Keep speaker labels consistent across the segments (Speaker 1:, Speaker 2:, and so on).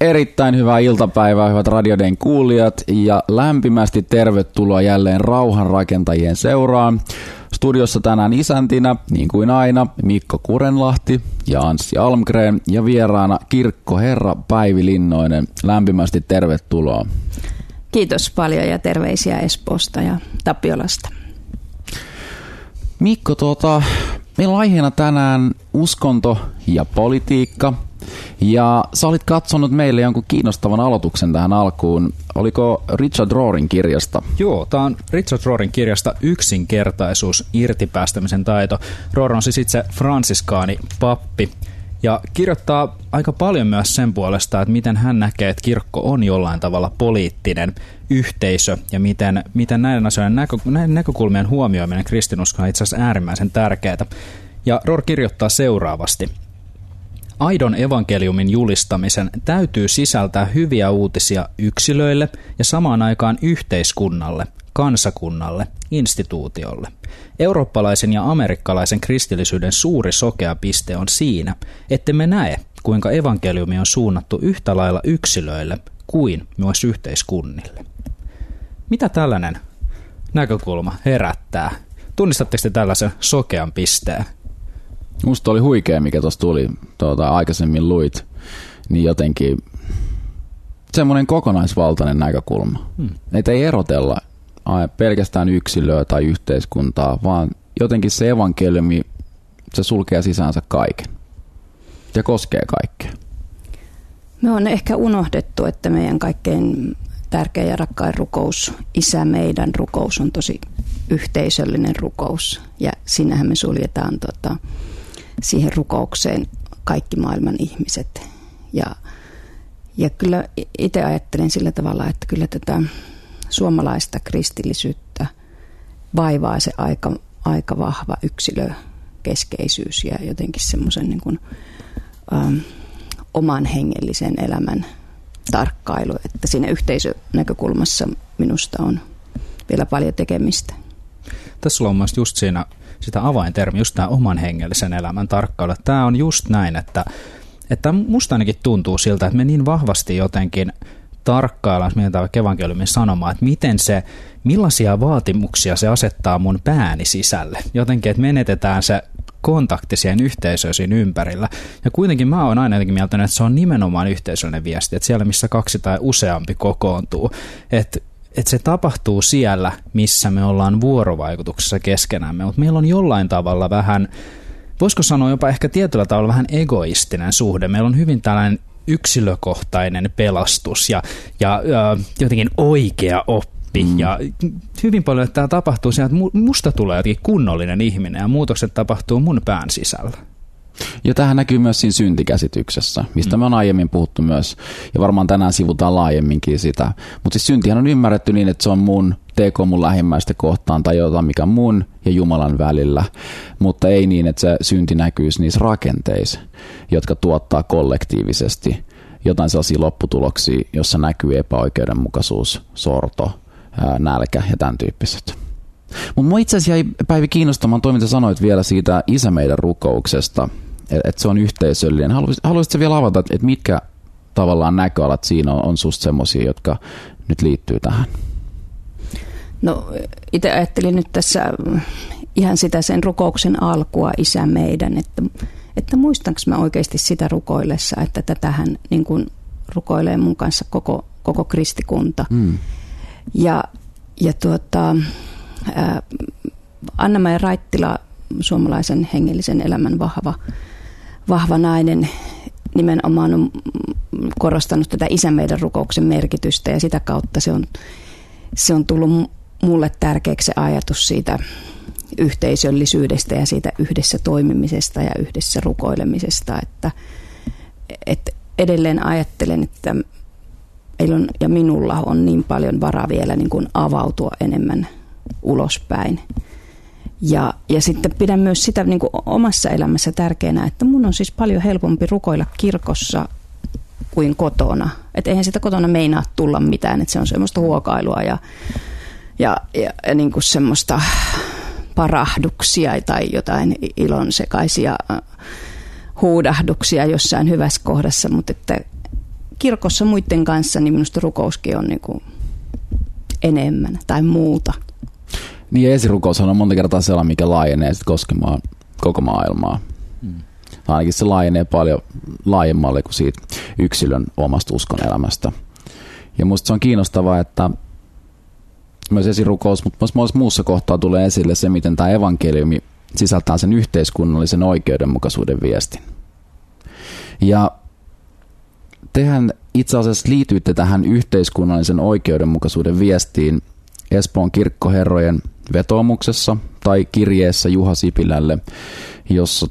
Speaker 1: Erittäin hyvää iltapäivää, hyvät Radioden kuulijat, ja lämpimästi tervetuloa jälleen rauhanrakentajien seuraan. Studiossa tänään isäntinä, niin kuin aina, Mikko Kurenlahti ja Anssi Almgren, ja vieraana kirkkoherra Päivi Linnoinen. Lämpimästi tervetuloa.
Speaker 2: Kiitos paljon ja terveisiä Espoosta ja Tapiolasta.
Speaker 1: Mikko, meillä on aiheena tänään uskonto ja politiikka. Ja sä olit katsonut meille jonkun kiinnostavan aloituksen tähän alkuun. Oliko Richard Roryn kirjasta?
Speaker 3: Joo, tämä on Richard Roryn kirjasta Yksinkertaisuus, irtipäästämisen taito. Rohr on siis itse fransiskaani pappi ja kirjoittaa aika paljon myös sen puolesta, että miten hän näkee, että kirkko on jollain tavalla poliittinen yhteisö ja miten näiden asioiden näiden näkökulmien huomioiminen kristinuskoon on itse asiassa äärimmäisen tärkeää. Ja Rohr kirjoittaa seuraavasti. Aidon evankeliumin julistamisen täytyy sisältää hyviä uutisia yksilöille ja samaan aikaan yhteiskunnalle, kansakunnalle, instituutiolle. Eurooppalaisen ja amerikkalaisen kristillisyyden suuri sokea piste on siinä, ettemme näe, kuinka evankeliumi on suunnattu yhtä lailla yksilöille kuin myös yhteiskunnille. Mitä tällainen näkökulma herättää? Tunnistatteko te tällaisen sokean pisteen?
Speaker 1: Musta oli huikea, mikä tuossa tuli, aikaisemmin luit, niin jotenkin semmoinen kokonaisvaltainen näkökulma. Että ei erotella pelkästään yksilöä tai yhteiskuntaa, vaan jotenkin se evankeliumi, se sulkee sisäänsä kaiken ja koskee kaikkea.
Speaker 2: Me on ehkä unohdettu, että meidän kaikkein tärkein ja rakkain rukous, Isä meidän rukous, on tosi yhteisöllinen rukous. Ja siinähän me suljetaan siihen rukoukseen kaikki maailman ihmiset. Ja kyllä itse ajattelen sillä tavalla, että kyllä tätä suomalaista kristillisyyttä vaivaa se aika vahva yksilökeskeisyys ja jotenkin semmoisen niin kuin, oman hengellisen elämän tarkkailu. Että siinä yhteisönäkökulmassa minusta on vielä paljon tekemistä.
Speaker 3: Tässä on mielestäni just siinä sitä avaintermi, just tämä oman hengellisen elämän tarkkailu. Tämä on just näin, että musta ainakin tuntuu siltä, että me niin vahvasti jotenkin tarkkaillaan, jos mietitään vaikka evankeliumin sanomaa, että millaisia vaatimuksia se asettaa mun pääni sisälle. Jotenkin, että menetetään se kontakti siihen yhteisöön siinä ympärillä. Ja kuitenkin mä oon aina jotenkin mieltänyt, että se on nimenomaan yhteisöllinen viesti, että siellä missä 2 tai useampi kokoontuu, että se tapahtuu siellä, missä me ollaan vuorovaikutuksessa keskenämme, mutta meillä on jollain tavalla vähän, voisiko sanoa jopa ehkä tietyllä tavalla vähän egoistinen suhde. Meillä on hyvin tällainen yksilökohtainen pelastus ja jotenkin oikea oppi. Ja hyvin paljon, että tämä tapahtuu siellä, että musta tulee jotenkin kunnollinen ihminen ja muutokset tapahtuu mun pään sisällä.
Speaker 1: Ja tähän näkyy myös siinä syntikäsityksessä, mistä me on aiemmin puhuttu myös, ja varmaan tänään sivutaan laajemminkin sitä. Mutta siis syntihän on ymmärretty niin, että se on mun teko mun lähimmäistä kohtaan tai jotain, mikä mun ja Jumalan välillä, mutta ei niin, että se synti näkyisi niissä rakenteissa, jotka tuottaa kollektiivisesti jotain sellaisia lopputuloksia, jossa näkyy epäoikeudenmukaisuus, sorto, nälkä ja tämän tyyppiset. Mutta minua itse asiassa jäi, Päivi, kiinnostamaan toi, mitä sanoit vielä siitä Isä meidän rukouksesta, että se on yhteisöllinen. Haluaisitko vielä avata, että mitkä tavallaan näköalat siinä on susta semmoisia, jotka nyt liittyy tähän?
Speaker 2: No itse ajattelin nyt tässä ihan sitä sen rukouksen alkua, Isä meidän, että muistanko mä oikeasti sitä rukoillessa, että tätähän niin kuin rukoilee mun kanssa koko kristikunta. Anna-Maija Raittila, suomalaisen hengellisen elämän vahva nainen, nimenomaan on korostanut tätä Isä meidän rukouksen merkitystä ja sitä kautta se on tullut mulle tärkeäksi se ajatus siitä yhteisöllisyydestä ja siitä yhdessä toimimisesta ja yhdessä rukoilemisesta, että edelleen ajattelen, että meillä on, ja minulla on niin paljon varaa vielä niin kuin avautua enemmän ulospäin. Ja sitten pidän myös sitä niin kuin omassa elämässä tärkeänä, että mun on siis paljon helpompi rukoilla kirkossa kuin kotona. Että eihän sitä kotona meinaa tulla mitään, että se on semmoista huokailua ja niin kuin semmoista parahduksia tai jotain ilonsekaisia huudahduksia jossain hyvässä kohdassa, mutta että kirkossa muiden kanssa, niin minusta rukouskin on niin kuin enemmän tai muuta.
Speaker 1: Niin esirukoushan on monta kertaa sellainen, mikä laajenee sitten koskemaan koko maailmaa. Ainakin se laajenee paljon laajemmalle kuin siitä yksilön omasta uskon elämästä. Ja musta se on kiinnostavaa, että myös esirukous, mutta myös muussa kohtaa tulee esille se, miten tämä evankeliumi sisältää sen yhteiskunnallisen oikeudenmukaisuuden viestin. Ja tehän itse asiassa liityitte tähän yhteiskunnallisen oikeudenmukaisuuden viestiin Espoon kirkkoherrojen vetoomuksessa tai kirjeessä Juha Sipilälle, jossa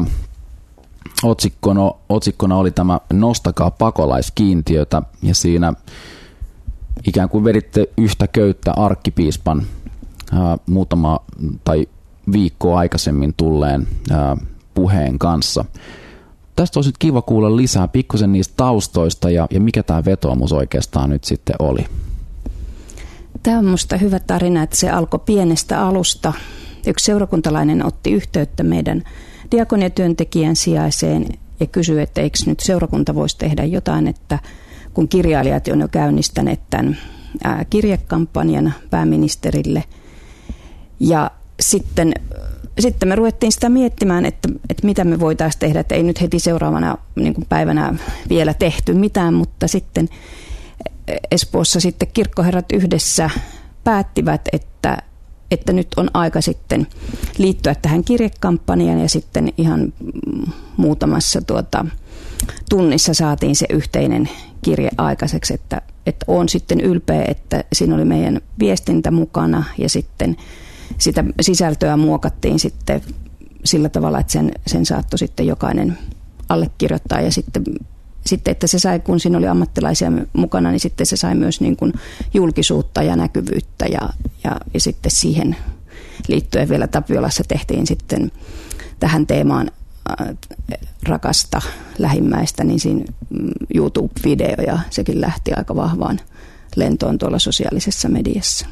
Speaker 1: otsikkona oli tämä Nostakaa pakolaiskiintiötä, ja siinä ikään kuin veditte yhtä köyttä arkkipiispan muutama tai viikkoa aikaisemmin tulleen puheen kanssa. Tästä olisi nyt kiva kuulla lisää pikkusen niistä taustoista ja mikä tämä vetoomus oikeastaan nyt sitten oli.
Speaker 2: Tämä on minusta hyvä tarina, että se alkoi pienestä alusta. Yksi seurakuntalainen otti yhteyttä meidän diakoniatyöntekijän sijaiseen ja kysyi, että eikö nyt seurakunta voisi tehdä jotain, että kun kirjailijat on jo käynnistäneet tämän kirjekampanjan pääministerille. Ja sitten me ruvettiin sitä miettimään, että mitä me voitaisiin tehdä, että ei nyt heti seuraavana niin kuin päivänä vielä tehty mitään, mutta sitten Espoossa sitten kirkkoherrat yhdessä päättivät, että nyt on aika sitten liittyä tähän kirjekampanjaan, ja sitten ihan muutamassa tunnissa saatiin se yhteinen kirje aikaiseksi, että olen sitten ylpeä, että siinä oli meidän viestintä mukana, ja sitten sitä sisältöä muokattiin sitten sillä tavalla, että sen saattoi sitten jokainen allekirjoittaa, ja sitten että se sai, kun siinä oli ammattilaisia mukana, niin sitten se sai myös niin kuin julkisuutta ja näkyvyyttä, ja sitten siihen liittyen vielä Tapiolassa tehtiin sitten tähän teemaan rakasta lähimmäistä, niin siinä YouTube-video, ja sekin lähti aika vahvaan lentoon tuolla sosiaalisessa mediassa.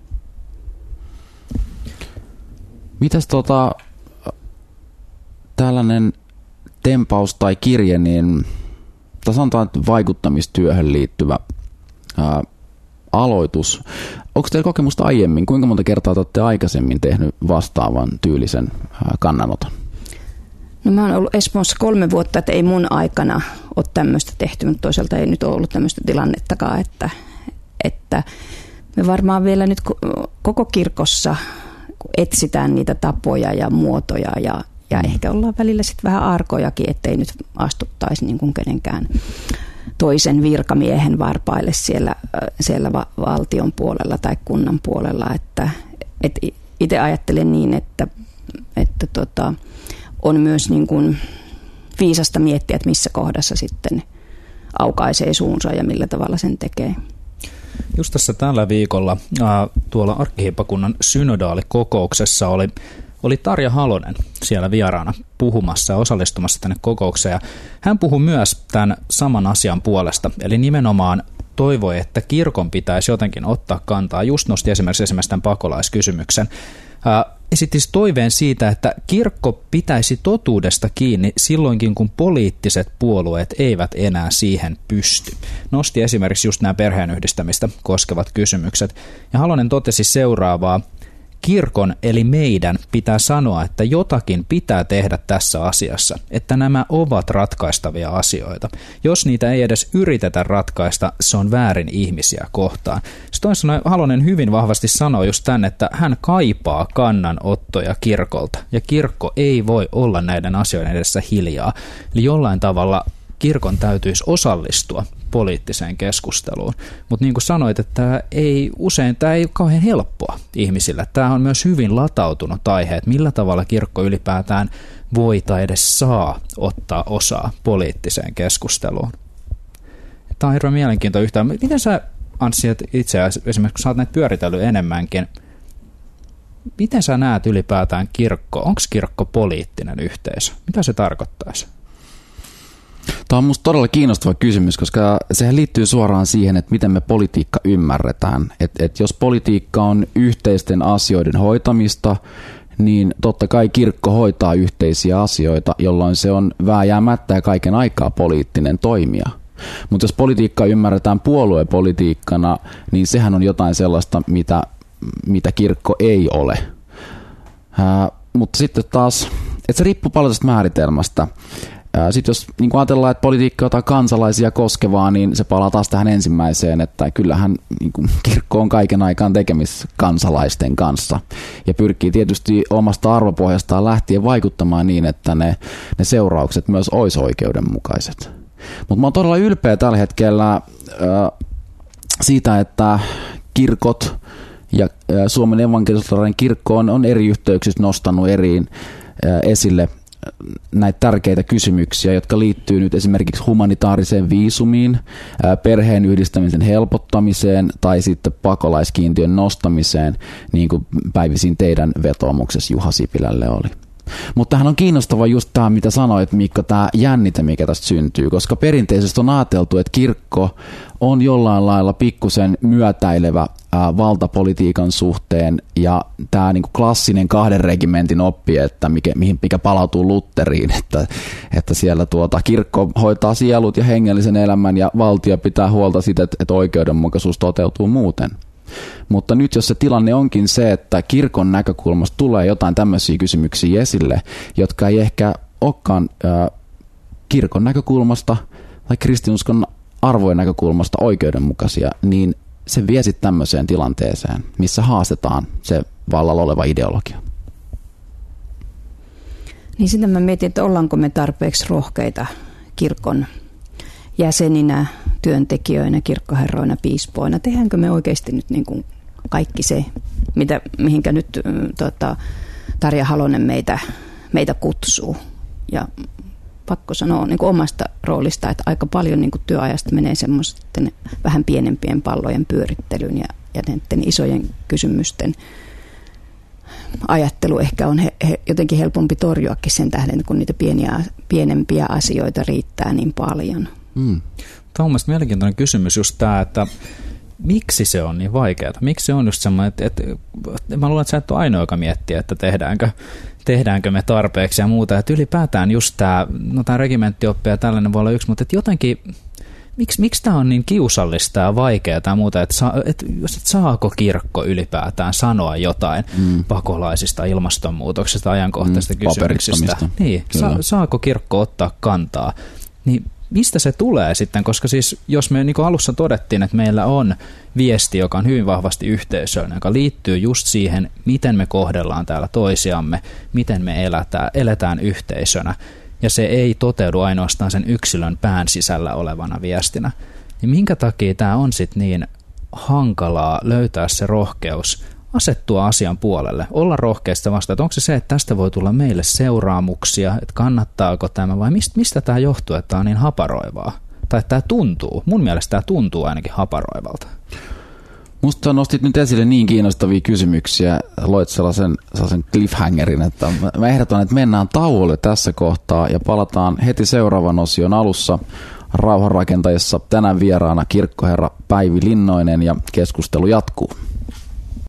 Speaker 1: Mitäs tällainen tempaus tai kirje, niin sanotaan, että vaikuttamistyöhön liittyvä aloitus. Onko teillä kokemusta aiemmin? Kuinka monta kertaa te olette aikaisemmin tehnyt vastaavan tyylisen kannanoton?
Speaker 2: No mä oon ollut Espoossa 3 vuotta, että ei mun aikana ole tämmöistä tehty, mutta toisaalta ei nyt ole ollut tämmöistä tilannettakaan, että me varmaan vielä nyt koko kirkossa etsitään niitä tapoja ja muotoja ja ehkä ollaan välillä sitten vähän arkojakin, ettei nyt astuttaisi niin kuin kenenkään toisen virkamiehen varpaille siellä valtion puolella tai kunnan puolella. Että itse ajattelen niin, että on myös niin kuin viisasta miettiä, että missä kohdassa sitten aukaisee suunsa ja millä tavalla sen tekee.
Speaker 3: Just tässä tällä viikolla tuolla arkkihiippakunnan synodaalikokouksessa oli Tarja Halonen siellä vieraana puhumassa ja osallistumassa tänne kokoukseen. Hän puhui myös tämän saman asian puolesta, eli nimenomaan toivoi, että kirkon pitäisi jotenkin ottaa kantaa. Just nosti esimerkiksi tämän pakolaiskysymyksen. Esitti toiveen siitä, että kirkko pitäisi totuudesta kiinni silloinkin, kun poliittiset puolueet eivät enää siihen pysty. Nosti esimerkiksi just nämä perheenyhdistämistä koskevat kysymykset. Ja Halonen totesi seuraavaa: kirkon eli meidän pitää sanoa, että jotakin pitää tehdä tässä asiassa, että nämä ovat ratkaistavia asioita. Jos niitä ei edes yritetä ratkaista, se on väärin ihmisiä kohtaan. Toisaalta Halonen hyvin vahvasti sanoo just tämän, että hän kaipaa kannanottoja kirkolta, ja kirkko ei voi olla näiden asioiden edessä hiljaa. Eli jollain tavalla kirkon täytyisi osallistua poliittiseen keskusteluun. Mutta niin kuin sanoit, että tämä ei ole kauhean helppoa ihmisillä. Tämä on myös hyvin latautunut aihe, että millä tavalla kirkko ylipäätään voi tai edes saa ottaa osaa poliittiseen keskusteluun. Tämä on hirveän mielenkiintoinen yhtään. Miten sä, Anssi, itse esimerkiksi kun sä oot näitä pyöritellyt enemmänkin, miten sä näet ylipäätään kirkko? Onko kirkko poliittinen yhteisö? Mitä se tarkoittaisi?
Speaker 1: Tämä on minusta todella kiinnostava kysymys, koska sehän liittyy suoraan siihen, että miten me politiikka ymmärretään. Et jos politiikka on yhteisten asioiden hoitamista, niin totta kai kirkko hoitaa yhteisiä asioita, jolloin se on vääjäämättä ja kaiken aikaa poliittinen toimija. Mutta jos politiikka ymmärretään puoluepolitiikkana, niin sehän on jotain sellaista, mitä kirkko ei ole. Mutta sitten taas, että se riippuu paljon tästä määritelmästä. Sitten jos niin ajatellaan, että politiikka jotain kansalaisia koskevaa, niin se palaa taas tähän ensimmäiseen, että kyllähän niin kirkko on kaiken aikaan tekemissä kansalaisten kanssa ja pyrkii tietysti omasta arvopohjastaan lähtien vaikuttamaan niin, että ne seuraukset myös olisi oikeudenmukaiset. Mutta mä oon todella ylpeä tällä hetkellä siitä, että kirkot ja Suomen evankelis-luterilainen kirkko on eri yhteyksissä nostanut esille näitä tärkeitä kysymyksiä, jotka liittyy nyt esimerkiksi humanitaariseen viisumiin, perheen yhdistämisen helpottamiseen tai sitten pakolaiskiintiön nostamiseen, niin kuin päivisin teidän vetoomuksessa Juha Sipilälle oli. Mutta tämähän on kiinnostava just tämä, mitä sanoit, Mikko, tämä jännite, mikä tästä syntyy, koska perinteisesti on ajateltu, että kirkko on jollain lailla pikkusen myötäilevä valtapolitiikan suhteen, ja tämä niinku klassinen 2 regimentin oppi, että mikä palautuu Lutteriin, että siellä kirkko hoitaa sielut ja hengellisen elämän, ja valtio pitää huolta siitä, että oikeudenmukaisuus toteutuu muuten. Mutta nyt jos se tilanne onkin se, että kirkon näkökulmasta tulee jotain tämmöisiä kysymyksiä esille, jotka ei ehkä olekaan kirkon näkökulmasta tai kristinuskon arvojen näkökulmasta oikeudenmukaisia, niin se vie sitten tämmöiseen tilanteeseen, missä haastetaan se vallalla oleva ideologia.
Speaker 2: Niin sitten mä mietin, että ollaanko me tarpeeksi rohkeita kirkon jäseninä, työntekijöinä, kirkkoherroina, piispoina. Tehdäänkö me oikeasti nyt niin kuin kaikki se, mihinkä nyt Tarja Halonen meitä kutsuu. Ja pakko sanoa niin kuin omasta roolista, että aika paljon niin kuin työajasta menee semmoisten vähän pienempien pallojen pyörittelyyn ja näiden isojen kysymysten ajattelu ehkä on jotenkin helpompi torjuakin sen tähden, kun niitä pienempiä asioita riittää niin paljon.
Speaker 3: Tämä on mielestäni mielenkiintoinen kysymys just tämä, että miksi se on niin vaikeaa? Miksi se on just semmoinen, että mä luulen, että sä et ole ainoa, joka miettii, että tehdäänkö me tarpeeksi ja muuta. Että ylipäätään just tämä regimenttioppi ja tällainen voi olla yksi, mutta että jotenkin, miksi tämä on niin kiusallista ja vaikeaa tai muuta, että saako kirkko ylipäätään sanoa jotain pakolaisista, ilmastonmuutoksesta, ajankohtaisista kysymyksistä? Niin, saako kirkko ottaa kantaa? Niin mistä se tulee sitten, koska siis jos me niin kuin alussa todettiin, että meillä on viesti, joka on hyvin vahvasti yhteisöllinen, joka liittyy just siihen, miten me kohdellaan täällä toisiamme, miten me eletään yhteisönä, ja se ei toteudu ainoastaan sen yksilön pään sisällä olevana viestinä, niin minkä takia tämä on sitten niin hankalaa löytää se rohkeus asettua asian puolelle, olla rohkeista vastaan, että onko se, että tästä voi tulla meille seuraamuksia, että kannattaako tämä vai mistä tämä johtuu, että tämä on niin haparoivaa, tai että tämä tuntuu, mun mielestä tämä tuntuu ainakin haparoivalta.
Speaker 1: Musta nostit nyt esille niin kiinnostavia kysymyksiä, loit sellaisen cliffhangerin, että mä ehdotan, että mennään tauolle tässä kohtaa ja palataan heti seuraavan osion alussa Rauhanrakentajassa tänään vieraana kirkkoherra Päivi Linnoinen ja keskustelu jatkuu.